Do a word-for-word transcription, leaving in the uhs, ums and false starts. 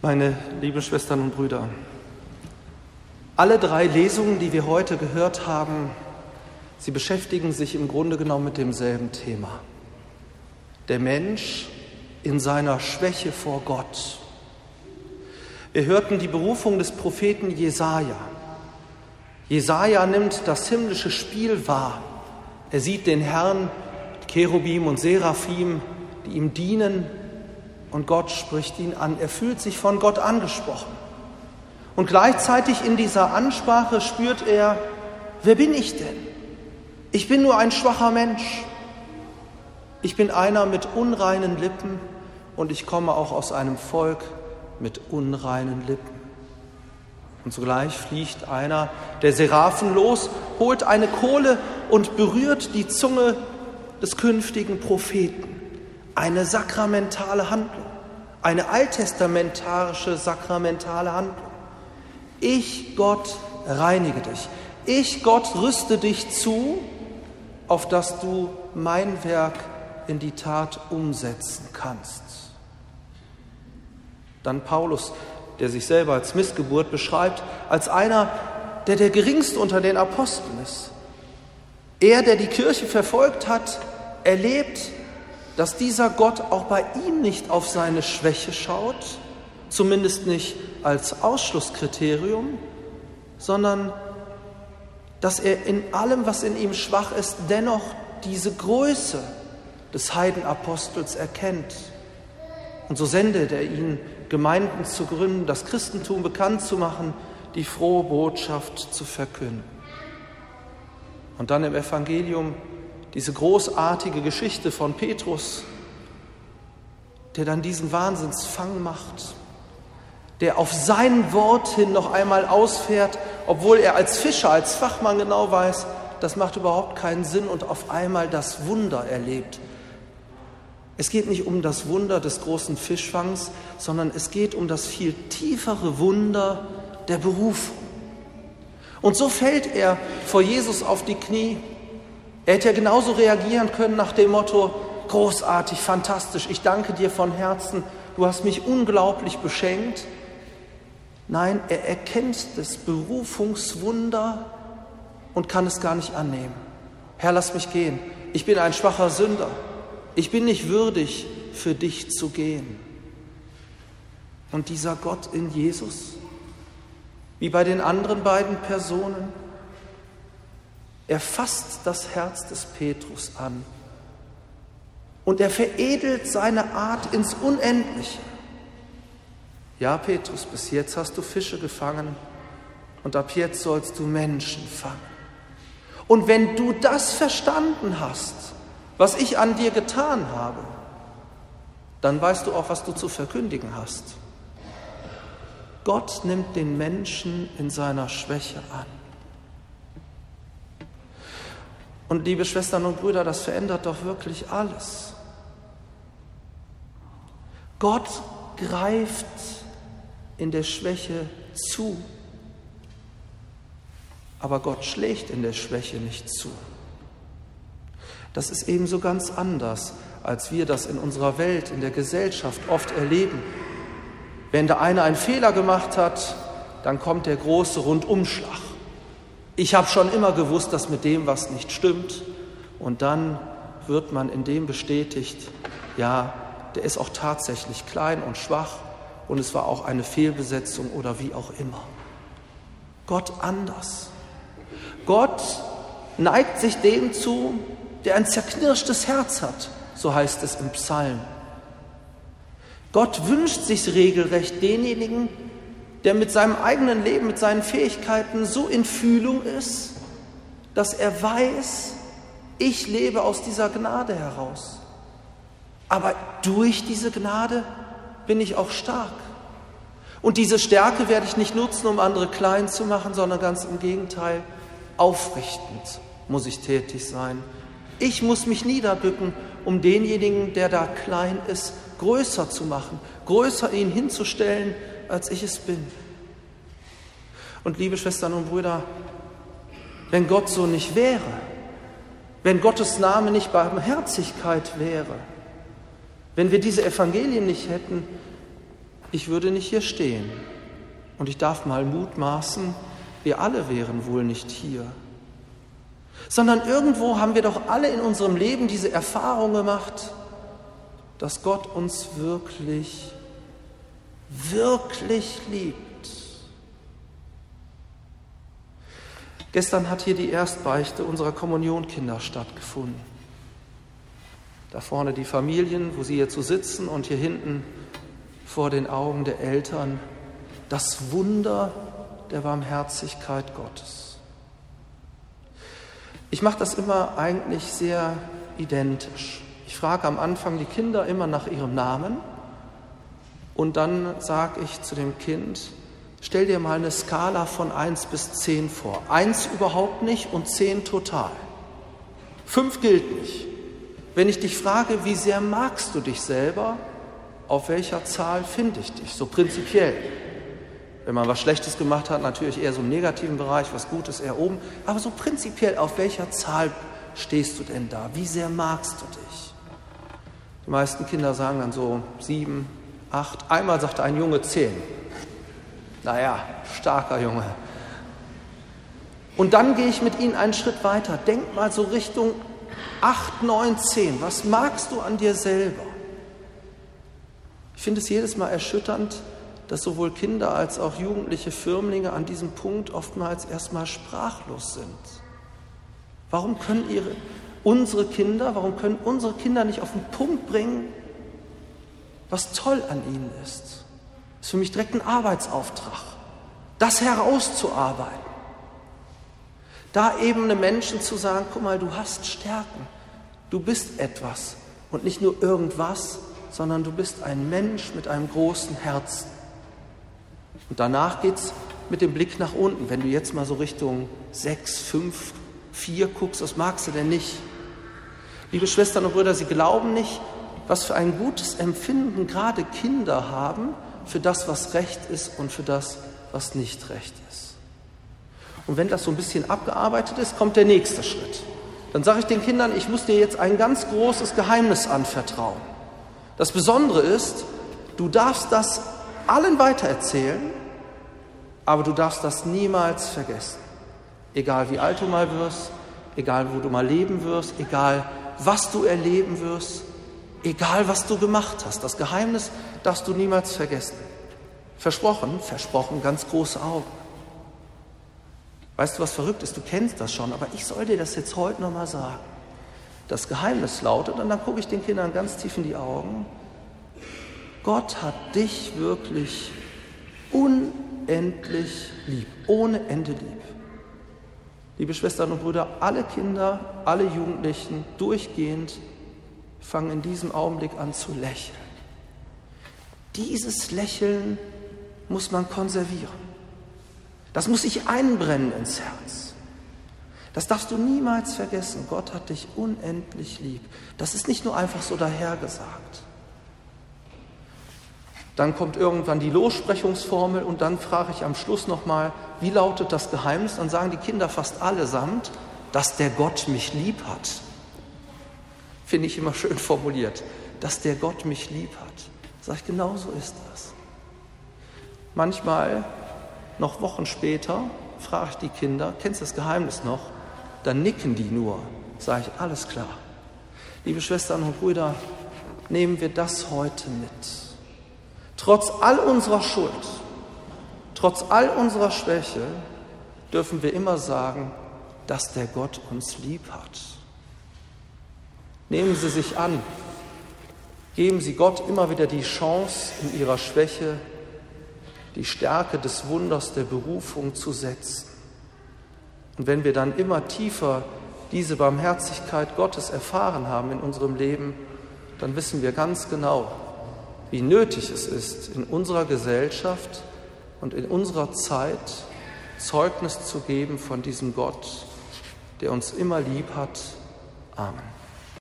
Meine lieben Schwestern und Brüder, alle drei Lesungen, die wir heute gehört haben, sie beschäftigen sich im Grunde genommen mit demselben Thema. Der Mensch in seiner Schwäche vor Gott. Wir hörten die Berufung des Propheten Jesaja. Jesaja nimmt das himmlische Spiel wahr. Er sieht den Herrn, Cherubim und Seraphim, die ihm dienen, und Gott spricht ihn an. Er fühlt sich von Gott angesprochen. Und gleichzeitig in dieser Ansprache spürt er, wer bin ich denn? Ich bin nur ein schwacher Mensch. Ich bin einer mit unreinen Lippen und ich komme auch aus einem Volk mit unreinen Lippen. Und sogleich fliegt einer der Seraphen los, holt eine Kohle und berührt die Zunge des künftigen Propheten. Eine sakramentale Handlung, eine alttestamentarische sakramentale Handlung. Ich, Gott, reinige dich. Ich, Gott, rüste dich zu, auf dass du mein Werk in die Tat umsetzen kannst. Dann Paulus, der sich selber als Missgeburt beschreibt, als einer, der der Geringste unter den Aposteln ist. Er, der die Kirche verfolgt hat, erlebt, dass dieser Gott auch bei ihm nicht auf seine Schwäche schaut, zumindest nicht als Ausschlusskriterium, sondern dass er in allem, was in ihm schwach ist, dennoch diese Größe des Heidenapostels erkennt. Und so sendet er ihn, Gemeinden zu gründen, das Christentum bekannt zu machen, die frohe Botschaft zu verkünden. Und dann im Evangelium diese großartige Geschichte von Petrus, der dann diesen Wahnsinnsfang macht, der auf sein Wort hin noch einmal ausfährt, obwohl er als Fischer, als Fachmann genau weiß, das macht überhaupt keinen Sinn, und auf einmal das Wunder erlebt. Es geht nicht um das Wunder des großen Fischfangs, sondern es geht um das viel tiefere Wunder der Berufung. Und so fällt er vor Jesus auf die Knie. Er hätte ja genauso reagieren können nach dem Motto, großartig, fantastisch, ich danke dir von Herzen, du hast mich unglaublich beschenkt. Nein, er erkennt das Berufungswunder und kann es gar nicht annehmen. Herr, lass mich gehen, ich bin ein schwacher Sünder, ich bin nicht würdig, für dich zu gehen. Und dieser Gott in Jesus, wie bei den anderen beiden Personen, er fasst das Herz des Petrus an und er veredelt seine Art ins Unendliche. Ja, Petrus, bis jetzt hast du Fische gefangen und ab jetzt sollst du Menschen fangen. Und wenn du das verstanden hast, was ich an dir getan habe, dann weißt du auch, was du zu verkündigen hast. Gott nimmt den Menschen in seiner Schwäche an. Und liebe Schwestern und Brüder, das verändert doch wirklich alles. Gott greift in der Schwäche zu, aber Gott schlägt in der Schwäche nicht zu. Das ist ebenso ganz anders, als wir das in unserer Welt, in der Gesellschaft oft erleben. Wenn der eine einen Fehler gemacht hat, dann kommt der große Rundumschlag. Ich habe schon immer gewusst, dass mit dem was nicht stimmt. Und dann wird man in dem bestätigt, ja, der ist auch tatsächlich klein und schwach und es war auch eine Fehlbesetzung oder wie auch immer. Gott anders. Gott neigt sich dem zu, der ein zerknirschtes Herz hat, so heißt es im Psalm. Gott wünscht sich regelrecht denjenigen, der mit seinem eigenen Leben, mit seinen Fähigkeiten so in Fühlung ist, dass er weiß, ich lebe aus dieser Gnade heraus. Aber durch diese Gnade bin ich auch stark. Und diese Stärke werde ich nicht nutzen, um andere klein zu machen, sondern ganz im Gegenteil, aufrichtend muss ich tätig sein. Ich muss mich niederbücken, um denjenigen, der da klein ist, größer zu machen, größer ihn hinzustellen, als ich es bin. Und liebe Schwestern und Brüder, wenn Gott so nicht wäre, wenn Gottes Name nicht Barmherzigkeit wäre, wenn wir diese Evangelien nicht hätten, ich würde nicht hier stehen. Und ich darf mal mutmaßen, wir alle wären wohl nicht hier. Sondern irgendwo haben wir doch alle in unserem Leben diese Erfahrung gemacht, dass Gott uns wirklich, wirklich liebt. Gestern hat hier die Erstbeichte unserer Kommunionkinder stattgefunden. Da vorne die Familien, wo sie jetzt so sitzen, und hier hinten vor den Augen der Eltern das Wunder der Barmherzigkeit Gottes. Ich mache das immer eigentlich sehr identisch. Ich frage am Anfang die Kinder immer nach ihrem Namen und dann sage ich zu dem Kind, stell dir mal eine Skala von eins bis zehn vor. eins überhaupt nicht und zehn total. fünf gilt nicht. Wenn ich dich frage, wie sehr magst du dich selber, auf welcher Zahl finde ich dich? So prinzipiell. Wenn man was Schlechtes gemacht hat, natürlich eher so im negativen Bereich, was Gutes eher oben. Aber so prinzipiell, auf welcher Zahl stehst du denn da? Wie sehr magst du dich? Die meisten Kinder sagen dann so sieben, acht. Einmal sagte ein Junge zehn. Naja, starker Junge. Und dann gehe ich mit ihnen einen Schritt weiter. Denk mal so Richtung acht, neun, zehn. Was magst du an dir selber? Ich finde es jedes Mal erschütternd, dass sowohl Kinder als auch jugendliche Firmlinge an diesem Punkt oftmals erstmal sprachlos sind. Warum können ihre, unsere Kinder, warum können unsere Kinder nicht auf den Punkt bringen, was toll an ihnen ist? Das ist für mich direkt ein Arbeitsauftrag, das herauszuarbeiten. Da eben einem Menschen zu sagen, guck mal, du hast Stärken, du bist etwas und nicht nur irgendwas, sondern du bist ein Mensch mit einem großen Herzen. Und danach geht's mit dem Blick nach unten. Wenn du jetzt mal so Richtung sechs, fünf, vier guckst, was magst du denn nicht? Liebe Schwestern und Brüder, Sie glauben nicht, was für ein gutes Empfinden gerade Kinder haben für das, was recht ist und für das, was nicht recht ist. Und wenn das so ein bisschen abgearbeitet ist, kommt der nächste Schritt. Dann sage ich den Kindern, ich muss dir jetzt ein ganz großes Geheimnis anvertrauen. Das Besondere ist, du darfst das allen weitererzählen, aber du darfst das niemals vergessen. Egal wie alt du mal wirst, egal wo du mal leben wirst, egal was du erleben wirst, egal was du gemacht hast. Das Geheimnis darfst du niemals vergessen. Versprochen, versprochen, ganz große Augen. Weißt du, was verrückt ist? Du kennst das schon, aber ich soll dir das jetzt heute nochmal sagen. Das Geheimnis lautet, und dann gucke ich den Kindern ganz tief in die Augen, Gott hat dich wirklich unendlich lieb, ohne Ende lieb. Liebe Schwestern und Brüder, alle Kinder, alle Jugendlichen durchgehend fangen in diesem Augenblick an zu lächeln. Dieses Lächeln muss man konservieren. Das muss sich einbrennen ins Herz. Das darfst du niemals vergessen. Gott hat dich unendlich lieb. Das ist nicht nur einfach so dahergesagt. Dann kommt irgendwann die Lossprechungsformel und dann frage ich am Schluss nochmal, wie lautet das Geheimnis? Dann sagen die Kinder fast allesamt, dass der Gott mich lieb hat. Finde ich immer schön formuliert. Dass der Gott mich lieb hat. Sag ich, genau so ist das. Manchmal, noch Wochen später, frage ich die Kinder, kennst du das Geheimnis noch? Dann nicken die nur. Sage ich, alles klar. Liebe Schwestern und Brüder, nehmen wir das heute mit. Trotz all unserer Schuld, trotz all unserer Schwäche, dürfen wir immer sagen, dass der Gott uns lieb hat. Nehmen Sie sich an, geben Sie Gott immer wieder die Chance, in Ihrer Schwäche die Stärke des Wunders der Berufung zu setzen. Und wenn wir dann immer tiefer diese Barmherzigkeit Gottes erfahren haben in unserem Leben, dann wissen wir ganz genau, wie nötig es ist, in unserer Gesellschaft und in unserer Zeit Zeugnis zu geben von diesem Gott, der uns immer lieb hat. Amen.